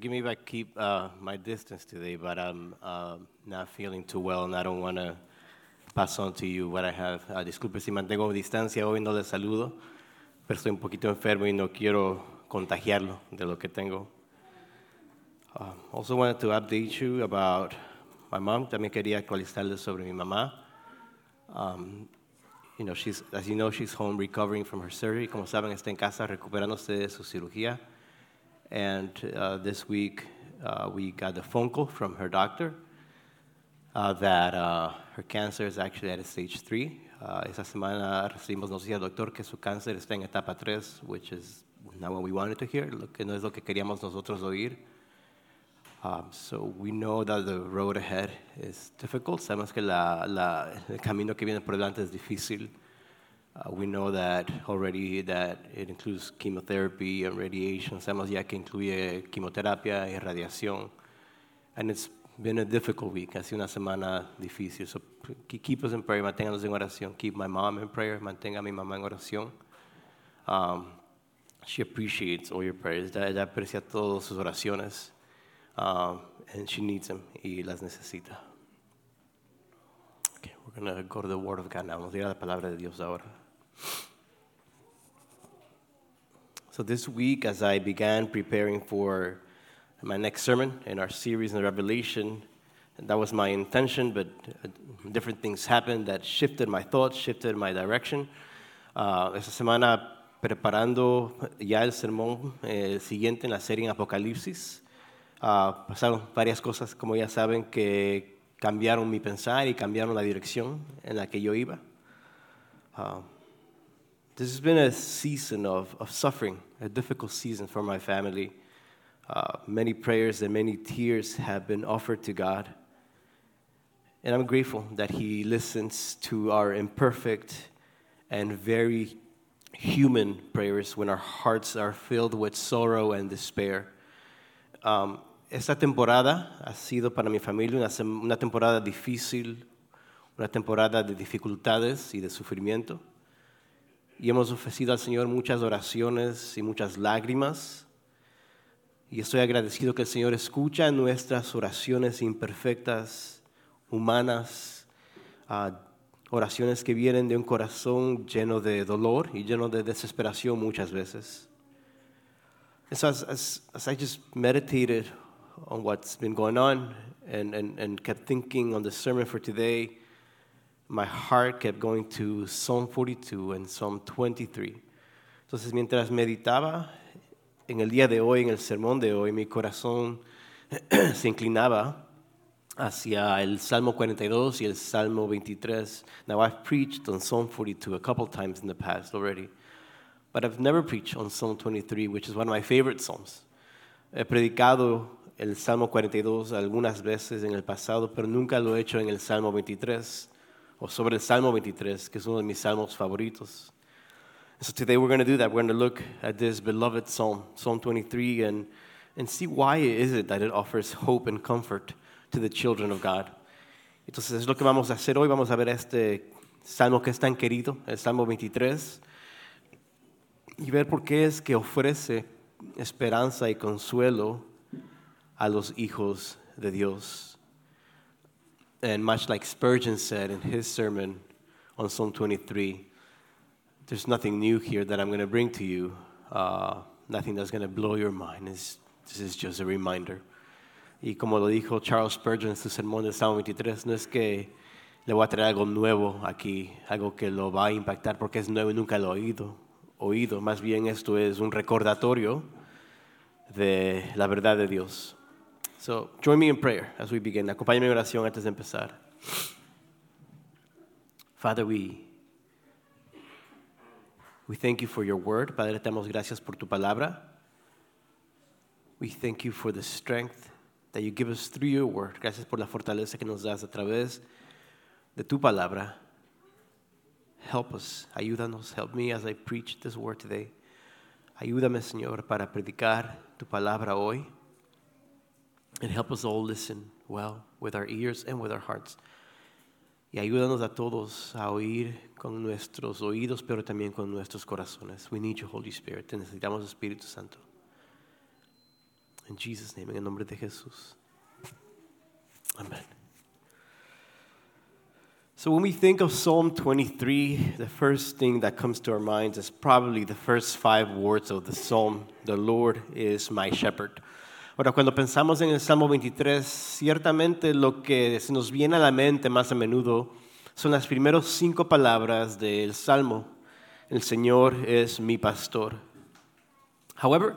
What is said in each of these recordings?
forgive me if I keep my distance today, but I'm not feeling too well, and I don't want to pass on to you what I have. Disculpe si mantengo distancia hoy, no les saludo, pero estoy un poquito enfermo y no quiero contagiarlo de lo que tengo. Also wanted to update you about my mom. También quería actualizarles sobre mi mamá. As you know, she's home recovering from her surgery. Como saben, está en casa recuperándose de su cirugía. And this week, we got the phone call from her doctor that her cancer is actually at stage 3. Esa semana recibimos noticia del doctor que su cáncer está en etapa 3, which is not what we wanted to hear, lo que no es lo que queríamos nosotros oír. So we know that the road ahead is difficult. Sabemos que el camino que viene por delante es difícil. We know that already that it includes chemotherapy and radiation. Sabemos ya que incluye quimioterapia y radiación. And it's been a difficult week. Ha sido una semana difícil. So keep us in prayer. Manténganos en oración. Keep my mom in prayer. Mantenga a mi mamá en oración. She appreciates all your prayers. Ella aprecia todas sus oraciones. And she needs them. Y las necesita. Okay, we're going to go to the Word of God now. Vamos a ir a la palabra de Dios ahora. So this week, as I began preparing for my next sermon in our series in Revelation, that was my intention, but different things happened that shifted my thoughts, shifted my direction. Esta semana, preparando ya el sermón siguiente en la serie en Apocalipsis, pasaron varias cosas, como ya saben, que cambiaron mi pensar y cambiaron la dirección en la que yo iba. This has been a season of suffering, a difficult season for my family. Many prayers and many tears have been offered to God. And I'm grateful that He listens to our imperfect and very human prayers when our hearts are filled with sorrow and despair. Esta temporada ha sido para mi familia una temporada difícil, una temporada de dificultades y de sufrimiento. Y hemos ofrecido al Señor muchas oraciones y muchas lágrimas. Y estoy agradecido que el Señor escucha nuestras oraciones imperfectas, humanas, oraciones que vienen de un corazón lleno de dolor y lleno de desesperación muchas veces. And so as I just meditated on what's been going on and kept thinking on the sermon for today, my heart kept going to Psalm 42 and Psalm 23. Entonces, mientras meditaba en el día de hoy, en el sermón de hoy, mi corazón se inclinaba hacia el Salmo 42 y el Salmo 23. Now, I've preached on Psalm 42 a couple times in the past already, but I've never preached on Psalm 23, which is one of my favorite psalms. He predicado el Salmo 42 algunas veces en el pasado, pero nunca lo he hecho en el Salmo 23. O sobre el Salmo 23, que es uno de mis salmos favoritos. So today we're going to do that. We're going to look at this beloved psalm, Psalm 23, and see why is it that it offers hope and comfort to the children of God. Entonces es lo que vamos a hacer hoy. Vamos a ver este salmo que es tan querido, el Salmo 23, y ver por qué es que ofrece esperanza y consuelo a los hijos de Dios. And much like Spurgeon said in his sermon on Psalm 23, there's nothing new here that I'm going to bring to you, nothing that's going to blow your mind. This is just a reminder. Y como lo dijo Charles Spurgeon en su sermón del Salmo 23, no es que le voy a traer algo nuevo aquí, algo que lo va a impactar porque es nuevo y nunca lo he oído. Más bien esto es un recordatorio de la verdad de Dios. So join me in prayer as we begin. Acompáñame en oración antes de empezar. Father, we thank you for your word. Padre, te damos gracias por tu palabra. We thank you for the strength that you give us through your word. Gracias por la fortaleza que nos das a través de tu palabra. Help us, ayúdanos, help me as I preach this word today. Ayúdame, Señor, para predicar tu palabra hoy. And help us all listen well with our ears and with our hearts. Y ayúdanos a todos a oír con nuestros oídos, pero también con nuestros corazones. We need you, Holy Spirit. Te necesitamos, Espíritu Santo. In Jesus' name, en el nombre de Jesús. Amen. So when we think of Psalm 23, the first thing that comes to our minds is probably the first 5 words of the psalm, the Lord is my shepherd. Ahora, cuando pensamos en el Salmo 23, ciertamente lo que se nos viene a la mente más a menudo son las primeras 5 palabras del Salmo. El Señor es mi pastor. However,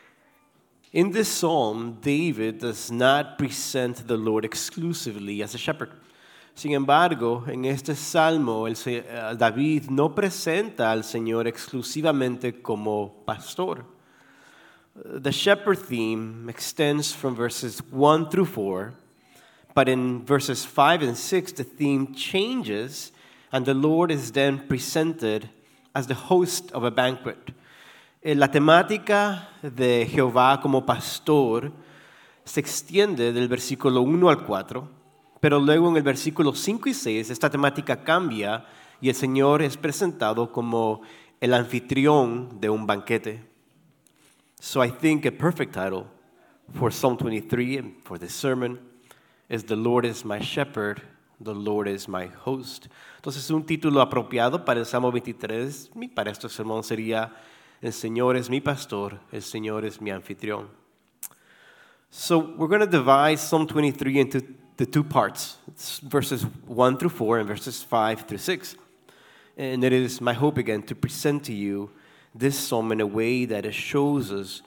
in this psalm, David does not present the Lord exclusively as a shepherd. Sin embargo, en este salmo, David no presenta al Señor exclusivamente como pastor. The shepherd theme extends from verses 1 through 4, but in verses 5 and 6, the theme changes, and the Lord is then presented as the host of a banquet. La temática de Jehová como pastor se extiende del versículo 1 al 4, pero luego en el versículo 5 y 6 esta temática cambia y el Señor es presentado como el anfitrión de un banquete. So I think a perfect title for Psalm 23 and for this sermon is The Lord is my shepherd, the Lord is my host. Entonces un título apropiado para el Salmo 23 y para este sermón sería El Señor es mi pastor, el Señor es mi anfitrión. So we're going to divide Psalm 23 into the 2 parts. It's verses 1 through 4 and verses 5 through 6. And it is my hope again to present to you this psalm in a way that it shows us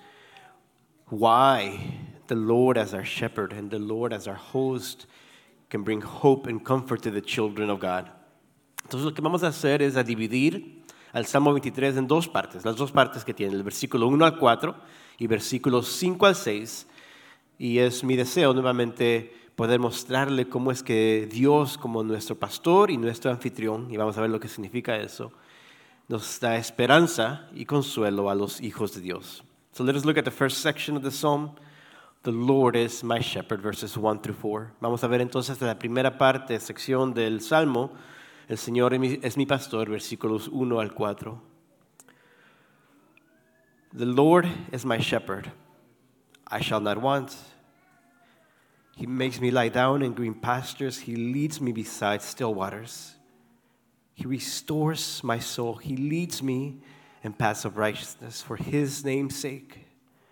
why the Lord as our shepherd and the Lord as our host can bring hope and comfort to the children of God. Entonces lo que vamos a hacer es a dividir al Salmo 23 en 2 partes, las 2 partes que tiene, el versículo 1 al 4 y versículos 5 al 6. Y es mi deseo nuevamente poder mostrarle cómo es que Dios, como nuestro pastor y nuestro anfitrión, y vamos a ver lo que significa eso, nos da esperanza y consuelo a los hijos de Dios. So let us look at the first section of the psalm. The Lord is my shepherd, verses 1 through 4. Vamos a ver entonces la primera parte, sección del Salmo, el Señor es mi pastor, versículos 1 al 4. The Lord is my shepherd, I shall not want. He makes me lie down in green pastures, He leads me beside still waters. He restores my soul. He leads me in paths of righteousness for His name's sake.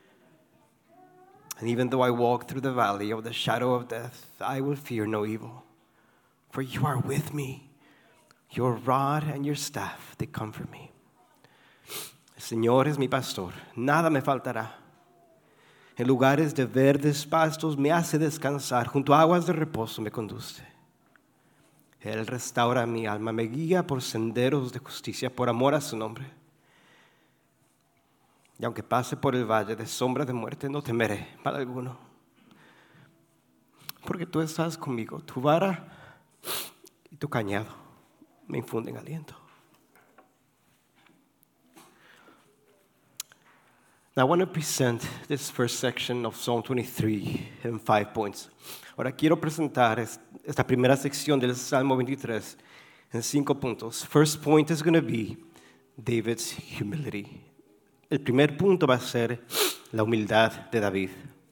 And even though I walk through the valley of the shadow of death, I will fear no evil. For you are with me. Your rod and your staff, they comfort me. El Señor es mi pastor. Nada me faltará. En lugares de verdes pastos me hace descansar. Junto a aguas de reposo me conduce. Él restaura mi alma, me guía por senderos de justicia, por amor a su nombre. Y aunque pase por el valle de sombra de muerte, no temeré mal alguno. Porque tú estás conmigo, tu vara y tu cañado me infunden aliento. Now I want to present this first section of Psalm 23 in 5 points. Ahora quiero presentar esta primera sección del Salmo 23 en 5 puntos. First point is going to be David's humility. El primer punto va a ser la humildad de David.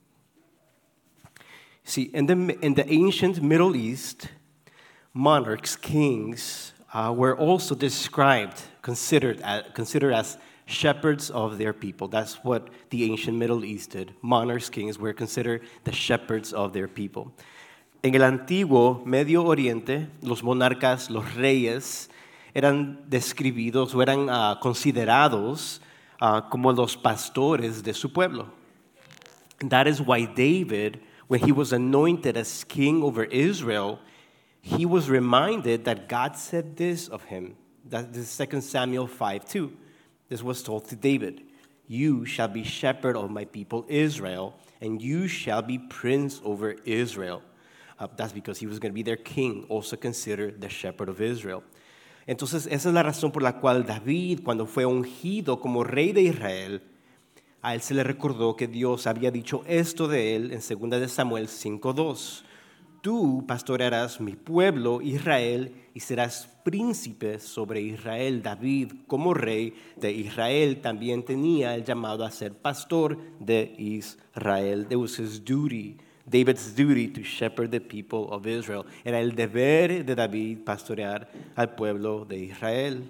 See, in the ancient Middle East, monarchs, kings, were also considered as shepherds of their people. That's what the ancient Middle East did. Monarchs, kings were considered the shepherds of their people. En el antiguo Medio Oriente, los monarcas, los reyes, eran describidos o eran considerados como los pastores de su pueblo. And that is why David, when he was anointed as king over Israel, he was reminded that God said this of him. That is 2 Samuel 5:2. This was told to David. You shall be shepherd of my people Israel, and you shall be prince over Israel. That's because he was going to be their king, also considered the shepherd of Israel. Entonces, esa es la razón por la cual David, cuando fue ungido como rey de Israel, a él se le recordó que Dios había dicho esto de él en 2 de Samuel 5:2. tú pastorearás mi pueblo Israel y serás príncipe sobre Israel. David, como rey de Israel, también tenía el llamado a ser pastor de Israel. It was his duty, David's duty, to shepherd the people of Israel. Era el deber de David pastorear al pueblo de Israel.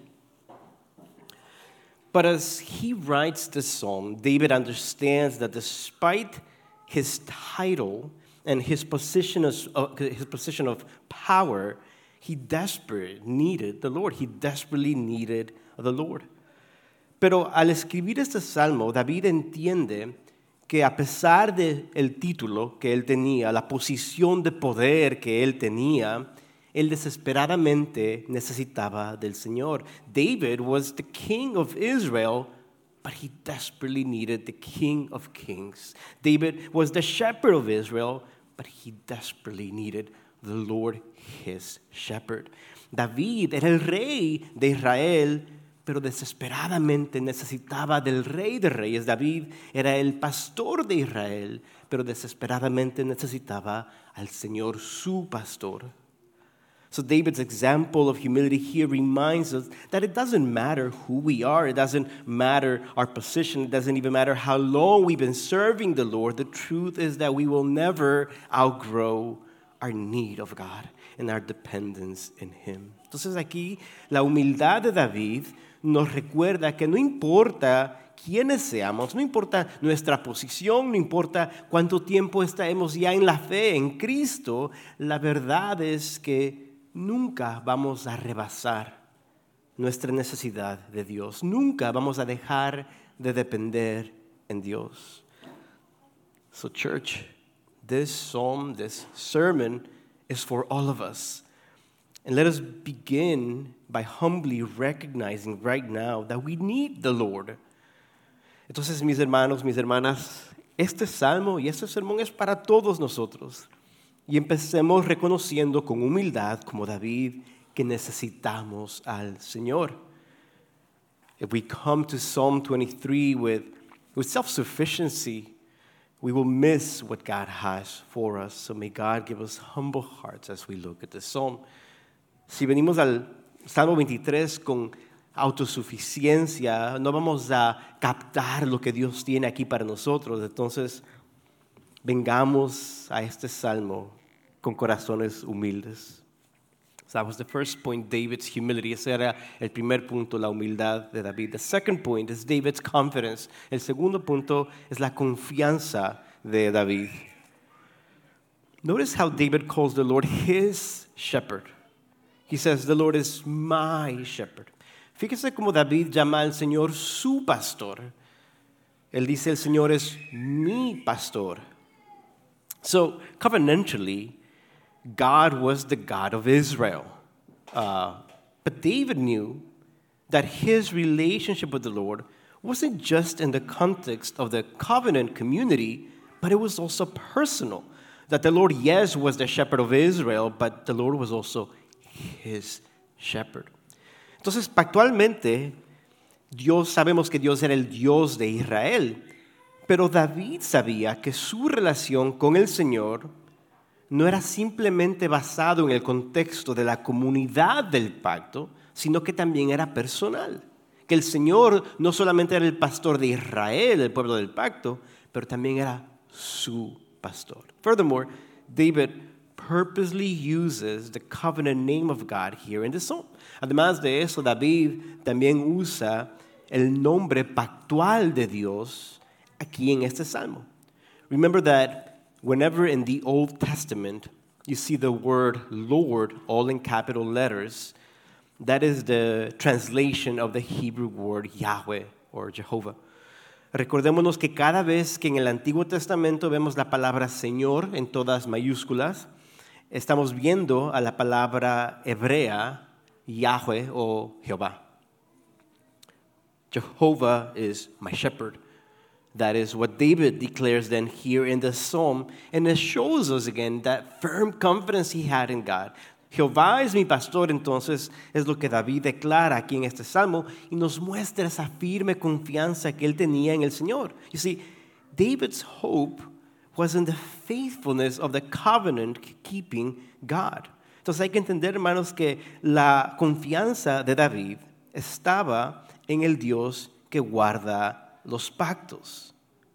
But as he writes this psalm, David understands that despite his title and his position of power, he desperately needed the Lord. He desperately needed the Lord. Pero al escribir este salmo, David entiende que a pesar del título que él tenía, la posición de poder que él tenía, él desesperadamente necesitaba del Señor. David was the king of Israel, but he desperately needed the King of Kings. David was the shepherd of Israel, but he desperately needed the Lord, his shepherd. David era el rey de Israel, pero desesperadamente necesitaba del Rey de Reyes. David era el pastor de Israel, pero desesperadamente necesitaba al Señor, su pastor. So David's example of humility here reminds us that it doesn't matter who we are. It doesn't matter our position. It doesn't even matter how long we've been serving the Lord. The truth is that we will never outgrow our need of God and our dependence in Him. Entonces aquí la humildad de David nos recuerda que no importa quiénes seamos, no importa nuestra posición, no importa cuánto tiempo estemos ya en la fe en Cristo, la verdad es que nunca vamos a rebasar nuestra necesidad de Dios. Nunca vamos a dejar de depender en Dios. So church, this psalm, this sermon is for all of us. And let us begin by humbly recognizing right now that we need the Lord. Entonces, mis hermanos, mis hermanas, este salmo y este sermón es para todos nosotros. Y empecemos reconociendo con humildad, como David, que necesitamos al Señor. If we come to Psalm 23 with self-sufficiency, we will miss what God has for us. So may God give us humble hearts as we look at this psalm. Si venimos al Salmo 23 con autosuficiencia, no vamos a captar lo que Dios tiene aquí para nosotros. Entonces, vengamos a este salmo con corazones humildes. So that was the first point, David's humility. Ese era el primer punto, la humildad de David. The second point is David's confidence. El segundo punto es la confianza de David. Notice how David calls the Lord his shepherd. He says, the Lord is my shepherd. Fíjese cómo David llama al Señor su pastor. Él dice, el Señor es mi pastor. So, covenantally, God was the God of Israel. But David knew that his relationship with the Lord wasn't just in the context of the covenant community, but it was also personal. That the Lord, yes, was the shepherd of Israel, but the Lord was also his shepherd. Entonces, pactualmente, sabemos que Dios era el Dios de Israel, pero David sabía que su relación con el Señor no era simplemente basado en el contexto de la comunidad del pacto, sino que también era personal. Que el Señor no solamente era el pastor de Israel, el pueblo del pacto, pero también era su pastor. Furthermore, David purposely uses the covenant name of God here in the psalm. Además de eso, David también usa el nombre pactual de Dios aquí en este salmo. Remember that whenever in the Old Testament you see the word Lord all in capital letters, that is the translation of the Hebrew word Yahweh or Jehovah. Recordémonos que cada vez que en el Antiguo Testamento vemos la palabra Señor en todas mayúsculas, estamos viendo a la palabra hebrea Yahweh o Jehová. Jehovah is my shepherd. That is what David declares then here in the psalm. And it shows us again that firm confidence he had in God. Jehová es mi pastor, entonces es lo que David declara aquí en este salmo y nos muestra esa firme confianza que él tenía en el Señor. You see, David's hope was in the faithfulness of the covenant-keeping God. Entonces hay que entender, hermanos, que la confianza de David estaba en el Dios que guarda los pactos.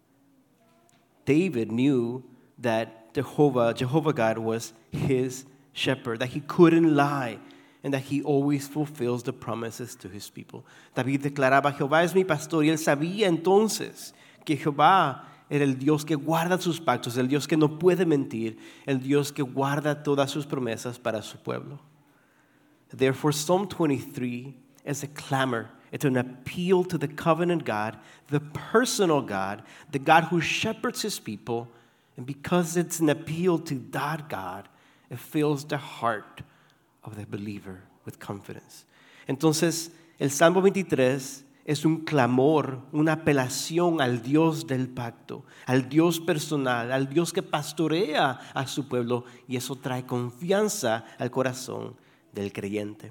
David knew that Jehovah God was his shepherd, that he couldn't lie, and that he always fulfills the promises to his people. David declaraba, Jehová es mi pastor, y él sabía entonces que Jehová era el Dios que guarda sus pactos, el Dios que no puede mentir, el Dios que guarda todas sus promesas para su pueblo. Therefore, Psalm 23 is a clamor. It's an appeal to the covenant God, the personal God, the God who shepherds his people. And because it's an appeal to that God, it fills the heart of the believer with confidence. Entonces, el Salmo 23 es un clamor, una apelación al Dios del pacto, al Dios personal, al Dios que pastorea a su pueblo, y eso trae confianza al corazón del creyente.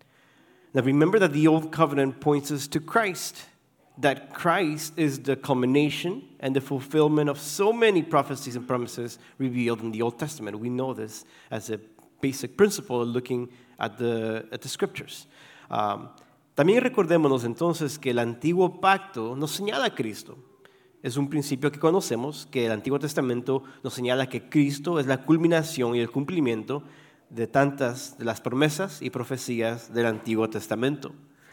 Now remember that the Old Covenant points us to Christ, that Christ is the culmination and the fulfillment of so many prophecies and promises revealed in the Old Testament. We know this as a basic principle looking at the scriptures. También recordémonos entonces que el antiguo pacto nos señala a Cristo. Es un principio que conocemos, que el Antiguo Testamento nos señala que Cristo es la culminación y el cumplimiento de tantas de las promesas y profecías del Antiguo Testamento.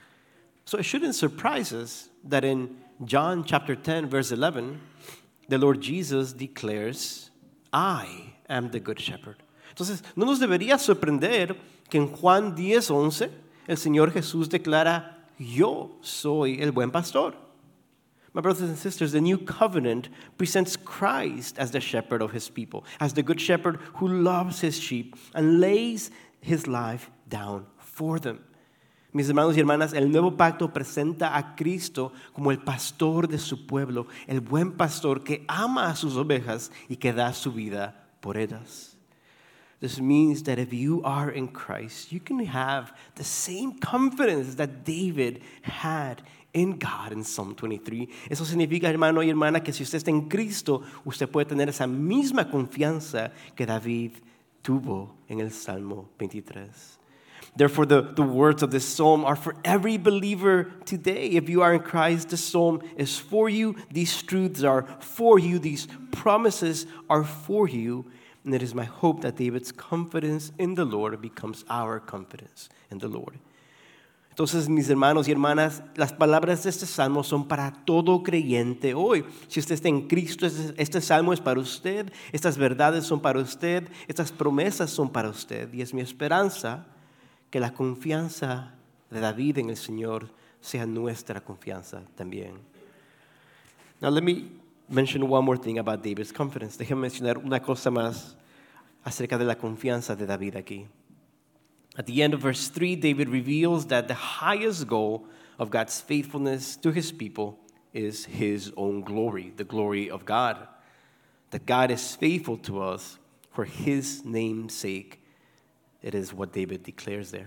So it shouldn't surprise us that in John chapter 10, verse 11, the Lord Jesus declares, I am the good shepherd. Entonces, no nos debería sorprender que en Juan 10:11 el Señor Jesús declara, yo soy el buen pastor. My brothers and sisters, the new covenant presents Christ as the shepherd of his people, as the good shepherd who loves his sheep and lays his life down for them. Mis hermanos y hermanas, el nuevo pacto presenta a Cristo como el pastor de su pueblo, el buen pastor que ama a sus ovejas y que da su vida por ellas. This means that if you are in Christ, you can have the same confidence that David had in God in Psalm 23. Eso significa, hermano y hermana, que si usted está en Cristo, usted puede tener esa misma confianza que David tuvo en el Salmo 23. Therefore, the words of this psalm are for every believer today. If you are in Christ, the psalm is for you. These truths are for you. These promises are for you. And it is my hope that David's confidence in the Lord becomes our confidence in the Lord. Entonces, mis hermanos y hermanas, las palabras de este salmo son para todo creyente hoy. Si usted está en Cristo, este salmo es para usted. Estas verdades son para usted. Estas promesas son para usted. Y es mi esperanza que la confianza de David en el Señor sea nuestra confianza también. Now let me mention one more thing about David's confidence. Déjeme mencionar una cosa más acerca de la confianza de David aquí. At the end of verse 3, David reveals that the highest goal of God's faithfulness to his people is his own glory, the glory of God. That God is faithful to us for his name's sake. It is what David declares there.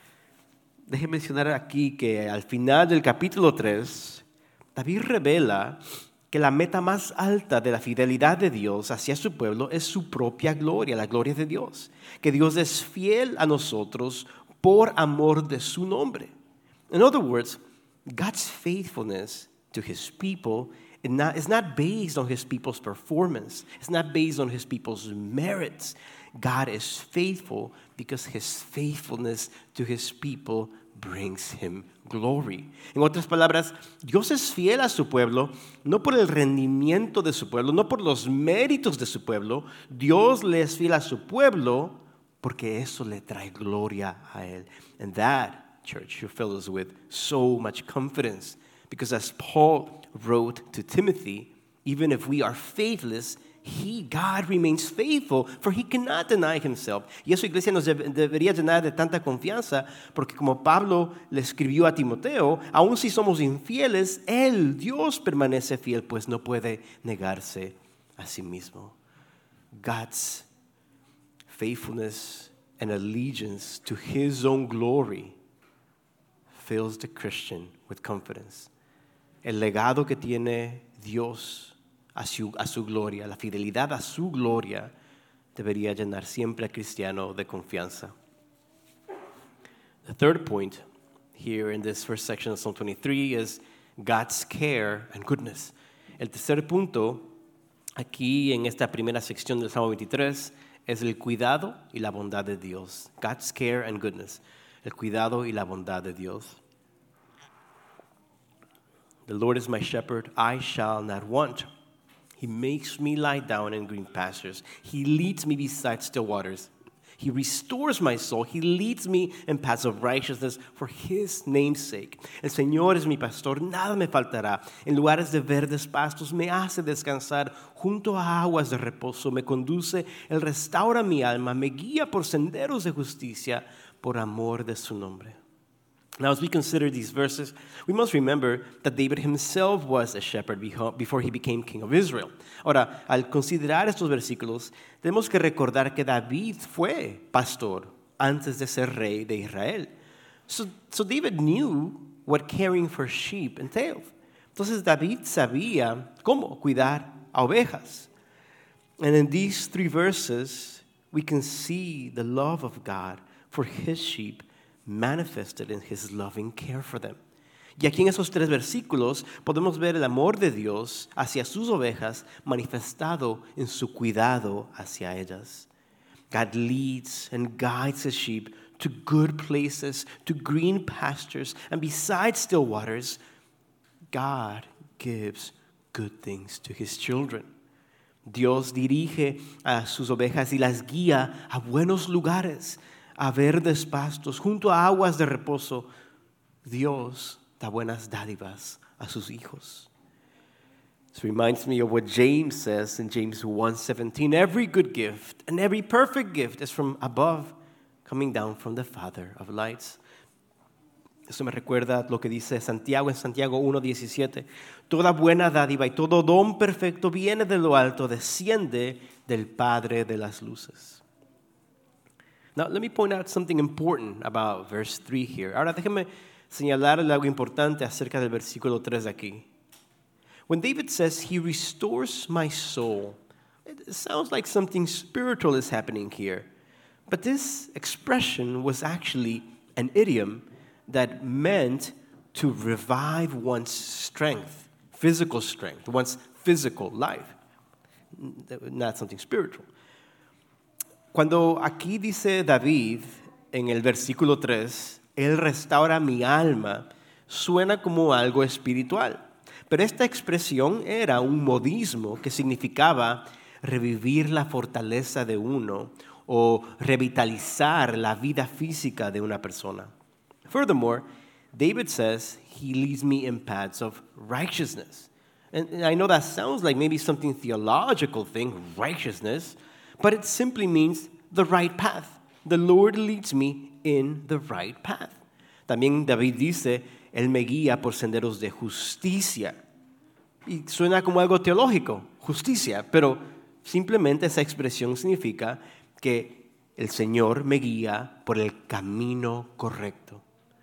Déjeme mencionar aquí que al final del capítulo 3, David revela que la meta más alta de la fidelidad de Dios hacia su pueblo es su propia gloria, la gloria de Dios. Que Dios es fiel a nosotros por amor de su nombre. In other words, God's faithfulness to his people is not based on his people's performance. It's not based on his people's merits. God is faithful because his faithfulness to his people brings him glory. En otras palabras, Dios es fiel a su pueblo, no por el rendimiento de su pueblo, no por los méritos de su pueblo. Dios le es fiel a su pueblo porque eso le trae gloria a él. And that, church, should fill us with so much confidence. Because as Paul wrote to Timothy, even if we are faithless, God remains faithful, for he cannot deny himself. Y eso, iglesia, nos debería llenar de tanta confianza, porque como Pablo le escribió a Timoteo, aun si somos infieles, él, Dios, permanece fiel, pues no puede negarse a sí mismo. God's faithfulness and allegiance to his own glory fills the Christian with confidence. El legado que tiene Dios a su gloria. La fidelidad a su gloria debería llenar siempre al cristiano de confianza. The third point here in this first section of Psalm 23 is God's care and goodness. El tercer punto aquí en esta primera sección del Salmo 23 es el cuidado y la bondad de Dios. God's care and goodness. El cuidado y la bondad de Dios. The Lord is my shepherd, I shall not want. He makes me lie down in green pastures. He leads me beside still waters. He restores my soul. He leads me in paths of righteousness for His name's sake. El Señor es mi pastor, nada me faltará. En lugares de verdes pastos me hace descansar. Junto a aguas de reposo me conduce. Él restaura mi alma, me guía por senderos de justicia por amor de su nombre. Now, as we consider these verses, we must remember that David himself was a shepherd before he became king of Israel. Ahora, al considerar estos versículos, tenemos que recordar que David fue pastor antes de ser rey de Israel. So David knew what caring for sheep entailed. Entonces, David sabía cómo cuidar a ovejas. And in these three verses, we can see the love of God for His sheep manifested in His loving care for them. Y aquí en esos tres versículos podemos ver el amor de Dios hacia sus ovejas manifestado en su cuidado hacia ellas. God leads and guides His sheep to good places, to green pastures, and beside still waters, God gives good things to His children. Dios dirige a sus ovejas y las guía a buenos lugares, a verdes pastos, junto a aguas de reposo. Dios da buenas dádivas a sus hijos. This reminds me of what James says in James 1:17. Every good gift and every perfect gift is from above, coming down from the Father of lights. Eso me recuerda lo que dice Santiago en Santiago 1:17. Toda buena dádiva y todo don perfecto viene de lo alto, desciende del Padre de las luces. Now, let me point out something important about verse 3 here. Ahora, déjeme señalarle algo importante acerca del versículo 3 de aquí. When David says, He restores my soul, it sounds like something spiritual is happening here. But this expression was actually an idiom that meant to revive one's strength, one's physical life, not something spiritual. Cuando aquí dice David en el versículo 3, Él restaura mi alma, suena como algo espiritual. Pero esta expresión era un modismo que significaba revivir la fortaleza de uno o revitalizar la vida física de una persona. Furthermore, David says, He leads me in paths of righteousness. And I know that sounds like maybe something theological thing, righteousness, but it simply means the right path. The Lord leads me in the right path. También David dice, Él me guía por senderos de justicia. Y suena como algo teológico, justicia, pero simplemente esa expresión significa que el Señor me guía por el camino correcto.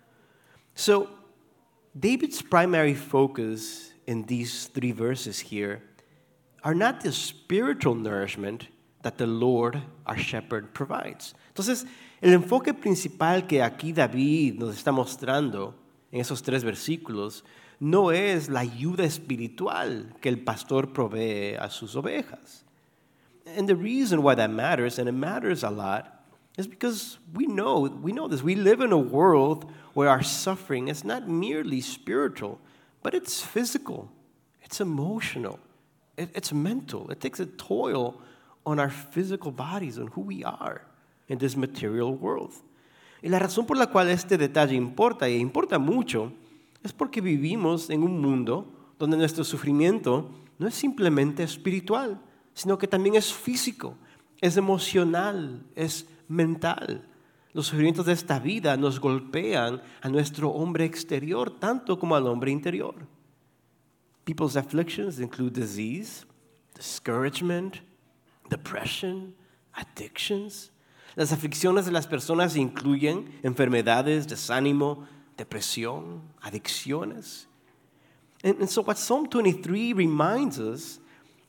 So, David's primary focus in these three verses here are not the spiritual nourishment that the Lord, our shepherd, provides. Entonces, el enfoque principal que aquí David nos está mostrando en esos tres versículos no es la ayuda espiritual que el pastor provee a sus ovejas. And the reason why that matters, and it matters a lot, is because we know this. We live in a world where our suffering is not merely spiritual, but it's physical, it's emotional, it's mental. It takes a toll on our physical bodies, on who we are in this material world. Y la razón por la cual este detalle importa, y importa mucho, es porque vivimos en un mundo donde nuestro sufrimiento no es simplemente espiritual, sino que también es físico, es emocional, es mental. Los sufrimientos de esta vida nos golpean a nuestro hombre exterior tanto como al hombre interior. People's afflictions include disease, discouragement, depression, addictions. Las aflicciones de las personas incluyen enfermedades, desánimo, depresión, adicciones. And so what Psalm 23 reminds us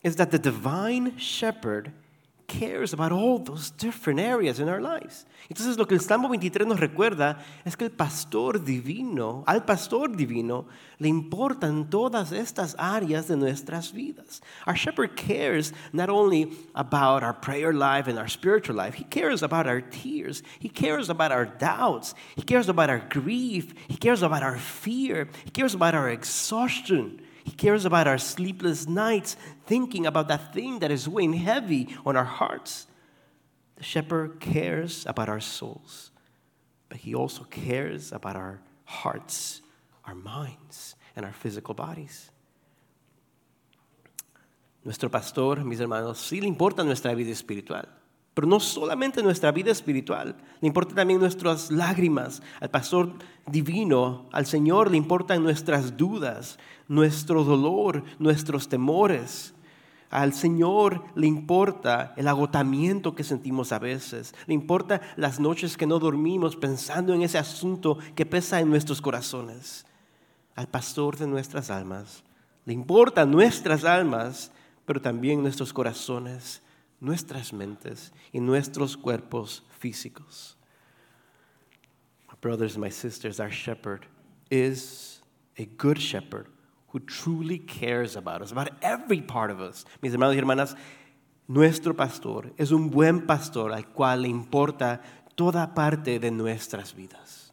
is that the divine shepherd cares about all those different areas in our lives. Entonces lo que el Salmo 23 nos recuerda es que al pastor divino le importan todas estas áreas de nuestras vidas. Our shepherd cares not only about our prayer life and our spiritual life, he cares about our tears, he cares about our doubts, he cares about our grief, he cares about our fear, he cares about our exhaustion. He cares about our sleepless nights, thinking about that thing that is weighing heavy on our hearts. The shepherd cares about our souls, but he also cares about our hearts, our minds, and our physical bodies. Nuestro pastor, mis hermanos, sí le importa nuestra vida espiritual, pero no solamente nuestra vida espiritual, le importa también nuestras lágrimas. Al pastor divino, al Señor le importan nuestras dudas, nuestro dolor, nuestros temores. Al Señor le importa el agotamiento que sentimos a veces. Le importa las noches que no dormimos pensando en ese asunto que pesa en nuestros corazones. Al pastor de nuestras almas le importan nuestras almas, pero también nuestros corazones, nuestras mentes y nuestros cuerpos físicos. My brothers and my sisters, our shepherd is a good shepherd who truly cares about us, about every part of us. Mis hermanos y hermanas, nuestro pastor es un buen pastor al cual le importa toda parte de nuestras vidas.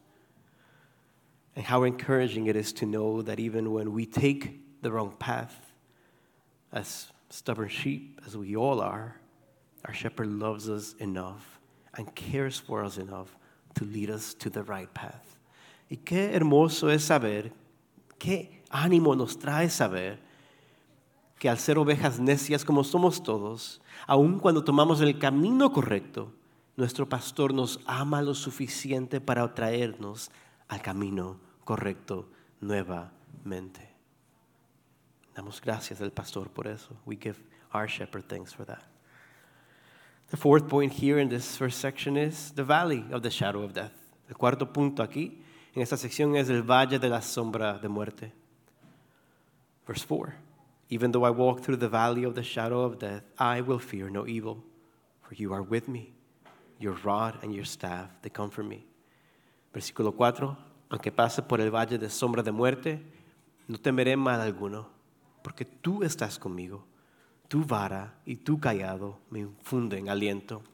And how encouraging it is to know that even when we take the wrong path, as stubborn sheep as we all are, our shepherd loves us enough and cares for us enough to lead us to the right path. Y qué hermoso es saber, qué ánimo nos trae saber que al ser ovejas necias como somos todos, aun cuando tomamos el camino correcto, nuestro pastor nos ama lo suficiente para traernos al camino correcto nuevamente. Damos gracias al pastor por eso. We give our shepherd thanks for that. The fourth point here in this first section is the valley of the shadow of death. El cuarto punto aquí en esta sección es el valle de la sombra de muerte. Verse 4. Even though I walk through the valley of the shadow of death, I will fear no evil, for you are with me. Your rod and your staff, they comfort me. Versículo 4. Aunque pase por el valle de sombra de muerte, no temeré mal alguno, porque tú estás conmigo. Tu vara y tu cayado me infunden aliento.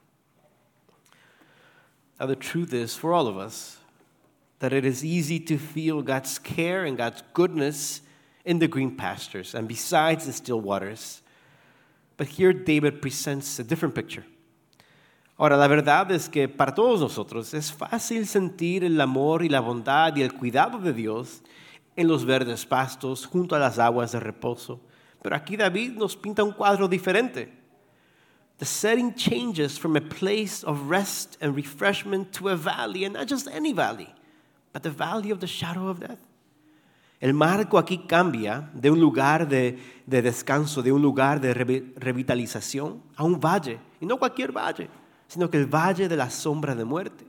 Now the truth is for all of us that it is easy to feel God's care and God's goodness in the green pastures and besides the still waters. But here David presents a different picture. Ahora, la verdad es que para todos nosotros es fácil sentir el amor y la bondad y el cuidado de Dios en los verdes pastos junto a las aguas de reposo. Pero aquí David nos pinta un cuadro diferente. The setting changes from a place of rest and refreshment to a valley, and not just any valley, but the valley of the shadow of death. El marco aquí cambia de un lugar de descanso, de un lugar de revitalización, a un valle. Y no cualquier valle, sino que el valle de la sombra de muerte.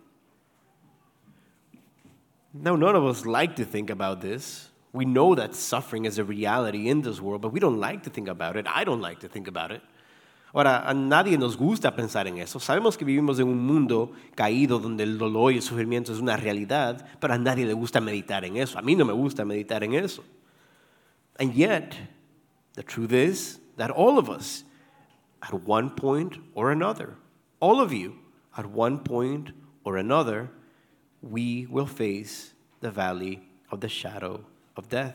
Now, none of us like to think about this. We know that suffering is a reality in this world, but we don't like to think about it. I don't like to think about it. Ahora, a nadie nos gusta pensar en eso. Sabemos que vivimos en un mundo caído donde el dolor y el sufrimiento es una realidad, pero a nadie le gusta meditar en eso. A mí no me gusta meditar en eso. And yet, the truth is that all of us, at one point or another, all of you, at one point or another, we will face the valley of the shadow of death.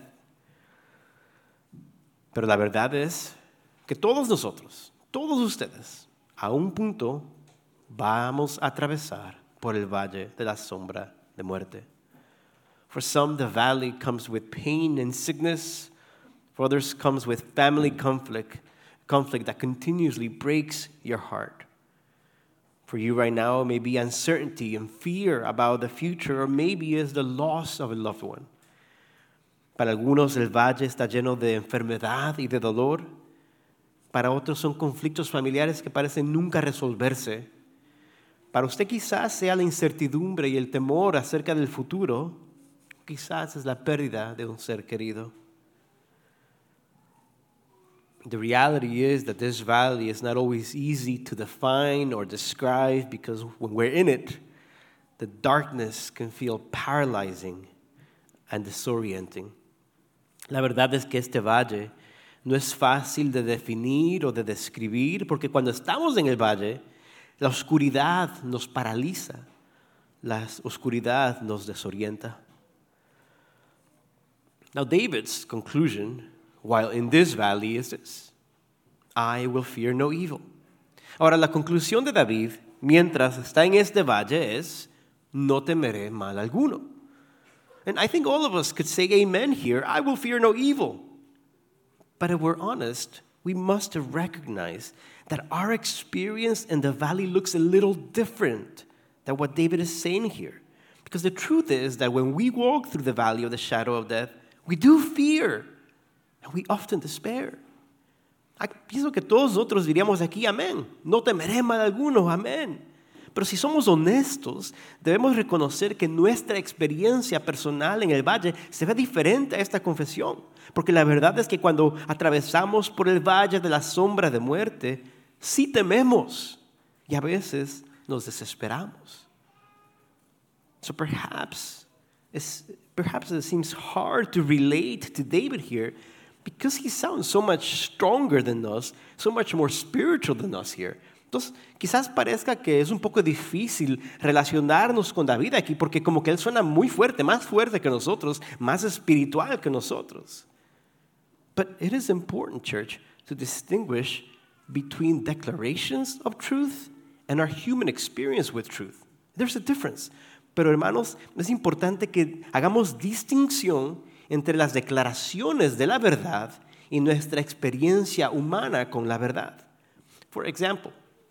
Pero la verdad es que todos nosotros, todos ustedes, a un punto vamos a atravesar por el valle de la sombra de muerte. For some, the valley comes with pain and sickness. For others, comes with family conflict that continuously breaks your heart. For you right now, it may be uncertainty and fear about the future, or maybe it's the loss of a loved one. Para algunos el valle está lleno de enfermedad y de dolor. Para otros son conflictos familiares que parecen nunca resolverse. Para usted quizás sea la incertidumbre y el temor acerca del futuro. Quizás es la pérdida de un ser querido. The reality is that this valley is not always easy to define or describe because when we're in it, the darkness can feel paralyzing and disorienting. La verdad es que este valle no es fácil de definir o de describir porque cuando estamos en el valle, la oscuridad nos paraliza, la oscuridad nos desorienta. Now David's conclusion, while in this valley, is this: I will fear no evil. Ahora, la conclusión de David, mientras está en este valle, es: no temeré mal alguno. And I think all of us could say amen here. I will fear no evil. But if we're honest, we must recognize that our experience in the valley looks a little different than what David is saying here. Because the truth is that when we walk through the valley of the shadow of death, we do fear, and we often despair. Pienso que todos nosotros diríamos aquí, amén. No temeré mal alguno, amén. Pero si somos honestos, debemos reconocer que nuestra experiencia personal en el valle se ve diferente a esta confesión. Porque la verdad es que cuando atravesamos por el valle de la sombra de muerte, sí tememos y a veces nos desesperamos. So perhaps it seems hard to relate to David here because he sounds so much stronger than us, so much more spiritual than us here. Entonces, quizás parezca que es un poco difícil relacionarnos con David aquí porque como que él suena muy fuerte, más fuerte que nosotros, más espiritual que nosotros. But it is important, church, to distinguish between declarations of truth and our human experience with truth. There's a difference. Pero hermanos, es importante que hagamos distinción entre las declaraciones de la verdad y nuestra experiencia humana con la verdad. For example,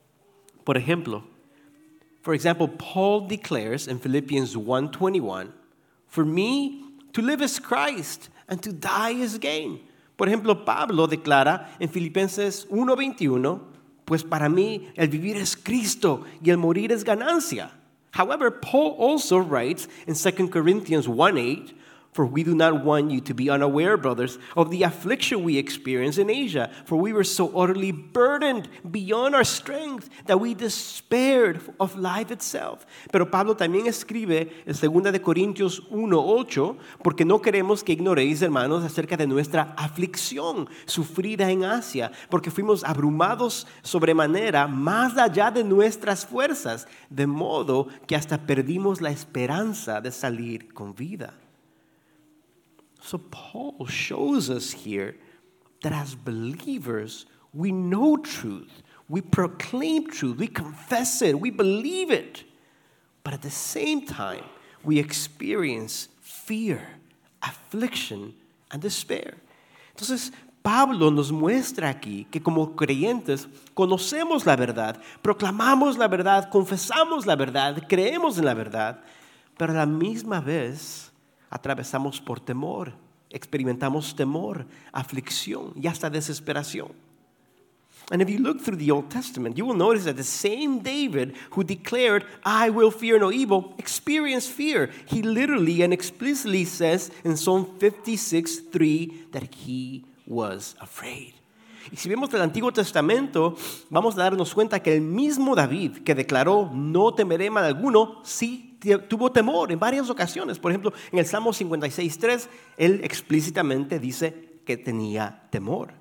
Paul declares in Philippians 1:21, "For me to live is Christ and to die is gain." Por ejemplo, Pablo declara en Filipenses 1:21, "Pues para mí el vivir es Cristo y el morir es ganancia." However, Paul also writes in 2 Corinthians 1:8, "For we do not want you to be unaware, brothers, of the affliction we experienced in Asia, for we were so utterly burdened beyond our strength that we despaired of life itself." Pero Pablo también escribe en 2 Corintios 1:8, "Porque no queremos que ignoréis, hermanos, acerca de nuestra aflicción sufrida en Asia, porque fuimos abrumados sobremanera, más allá de nuestras fuerzas, de modo que hasta perdimos la esperanza de salir con vida." So Paul shows us here that as believers, we know truth, we proclaim truth, we confess it, we believe it. But at the same time, we experience fear, affliction, and despair. Entonces, Pablo nos muestra aquí que como creyentes conocemos la verdad, proclamamos la verdad, confesamos la verdad, creemos en la verdad, pero a la misma vez atravesamos por temor, experimentamos temor, aflicción y hasta desesperación. And if you look through the Old Testament, you will notice that the same David who declared, "I will fear no evil," experienced fear. He literally and explicitly says in Psalm 56:3 that he was afraid. Y si vemos el Antiguo Testamento, vamos a darnos cuenta que el mismo David que declaró, "No temeré mal alguno", sí tuvo temor en varias ocasiones. Por ejemplo, en el Salmo 56:3, él explícitamente dice que tenía temor.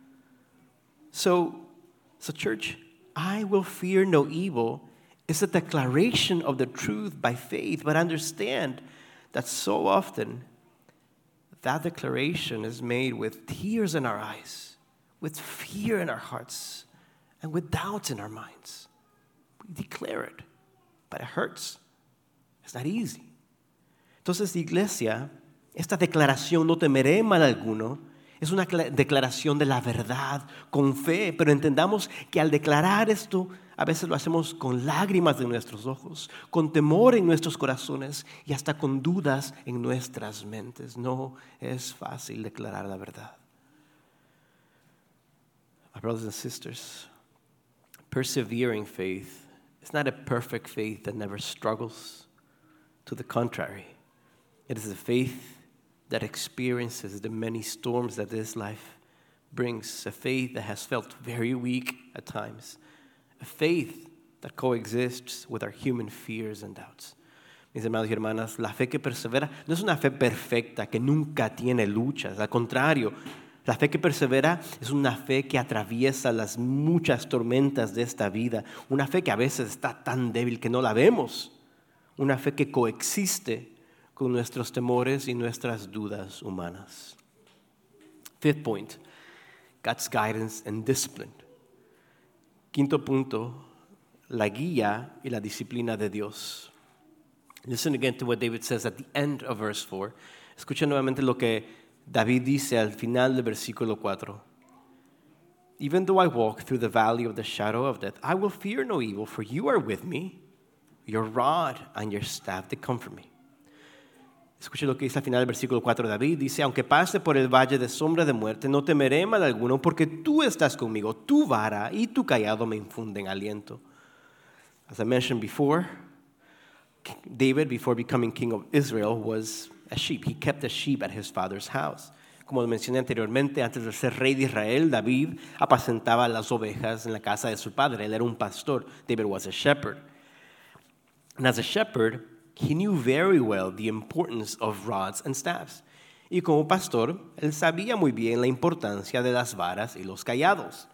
So church, "I will fear no evil" is a declaration of the truth by faith, but understand that so often that declaration is made with tears in our eyes, with fear in our hearts, and with doubts in our minds. We declare it, but it hurts. It's not easy. Entonces, iglesia, esta declaración, "no temeré mal alguno", es una declaración de la verdad, con fe, pero entendamos que al declarar esto, a veces lo hacemos con lágrimas en nuestros ojos, con temor en nuestros corazones y hasta con dudas en nuestras mentes. No es fácil declarar la verdad. My brothers and sisters, persevering faith is not a perfect faith that never struggles. To the contrary, it is a faith that experiences the many storms that this life brings a faith that has felt very weak at times, a faith that coexists with our human fears and doubts. Mis hermanos y hermanas, la fe que persevera no es una fe perfecta que nunca tiene luchas. Al contrario, la fe que persevera es una fe que atraviesa las muchas tormentas de esta vida. Una fe que a veces está tan débil que no la vemos. Una fe que coexiste con nuestros temores y nuestras dudas humanas. Fifth point, God's guidance and discipline. Quinto punto, la guía y la disciplina de Dios. Listen again to what David says at the end of verse 4. Escucha nuevamente lo que David dice al final del versículo 4. Even though I walk through the valley of the shadow of death, I will fear no evil, for you are with me. Your rod and your staff, they comfort me. Escuche lo que dice al final del versículo 4. David dice, aunque pase por el valle de sombra de muerte, no temeré mal alguno, porque tú estás conmigo. Tu vara y tu cayado me infunden aliento. As I mentioned before, David, before becoming king of Israel, was a sheep. He kept a sheep at his father's house. Como mencioné anteriormente, antes de ser rey de Israel, David apacentaba las ovejas en la casa de su padre. Él era un pastor. David was a shepherd. And as a shepherd, he knew very well the importance of rods and staffs. Y como pastor, él sabía muy bien la importancia de las varas y los cayados.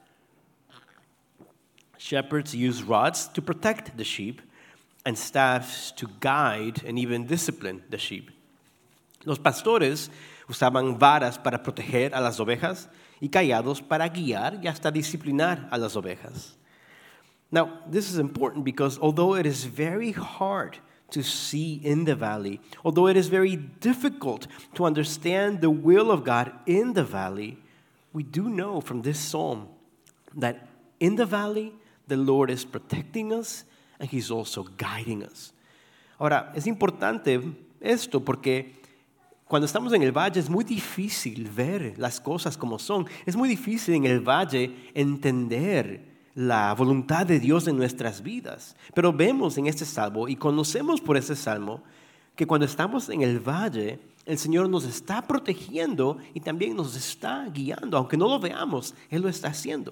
Shepherds use rods to protect the sheep and staffs to guide and even discipline the sheep. Los pastores usaban varas para proteger a las ovejas y cayados para guiar y hasta disciplinar a las ovejas. Now, this is important because although it is very hard to see in the valley, although it is very difficult to understand the will of God in the valley, we do know from this psalm that in the valley, the Lord is protecting us and He's also guiding us. Ahora, es importante esto porque cuando estamos en el valle es muy difícil ver las cosas como son. Es muy difícil en el valle entender la voluntad de Dios en nuestras vidas. Pero vemos en este salmo y conocemos por ese salmo que cuando estamos en el valle, el Señor nos está protegiendo y también nos está guiando. Aunque no lo veamos, Él lo está haciendo.